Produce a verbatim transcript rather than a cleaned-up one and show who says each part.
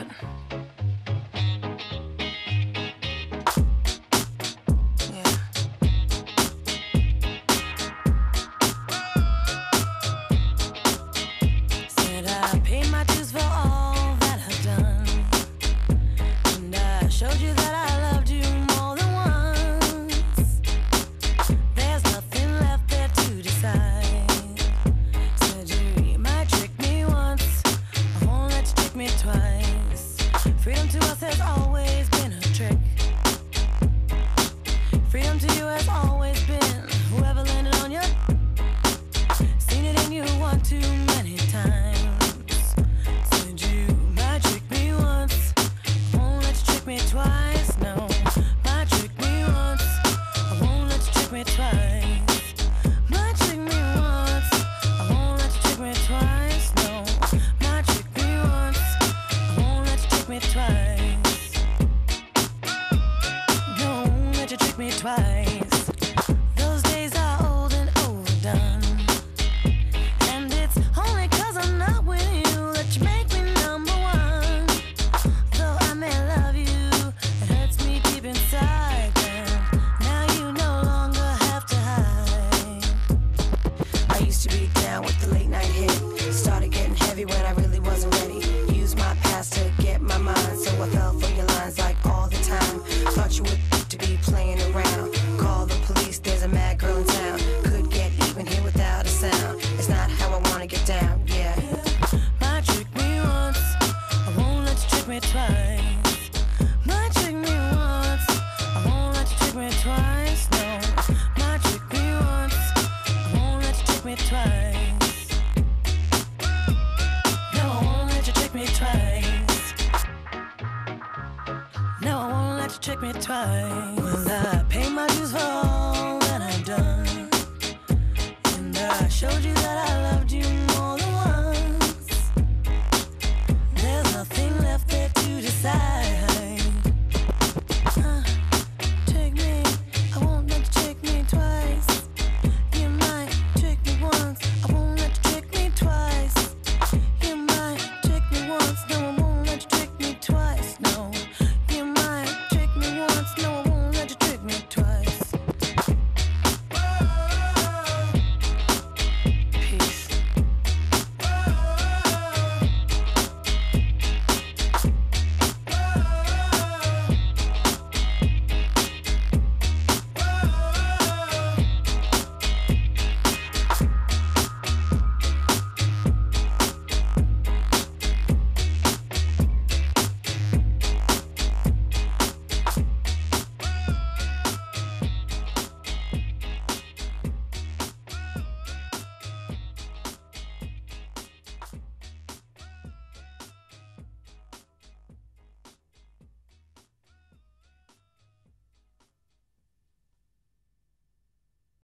Speaker 1: that. Yeah. Said I paid my dues for all that I've done, and I showed you that I loved you more than once. There's nothing left there to decide. Said you might trick me once, I won't let you trick me twice. Freedom to us has always been a trick. Freedom to you has always been whoever landed on you. Seen it in you one too many times. Said you might trick me once, I won't let you trick me twice. No, might trick me once, I won't let you trick me twice. Might trick me once, I won't let you trick me twice. No, might trick me once, I won't let you trick me twice. No, won't let you trick me twice. Those days are old and overdone, and it's only 'cause I'm not with you that you make me number one. Though I may love you, it hurts me deep inside. Then now you no longer have to hide. I used to be down with the late night hit. Started getting heavy when I really wasn't ready. Used my past to get my mind, so I fell for your lines like all the time. Thought you would to be playing around. Call the police, there's a mad girl in town. Could get even here without a sound. It's not how I wanna get down, yeah. Might trick me once, I won't let you trick me twice. Might trick me once, I won't let you trick me twice. No, might trick me once, I won't let you trick me twice. No, I won't let you trick me twice. No, I won't let you trick me twice. Well, I pay my dues for all that I've done, and I showed you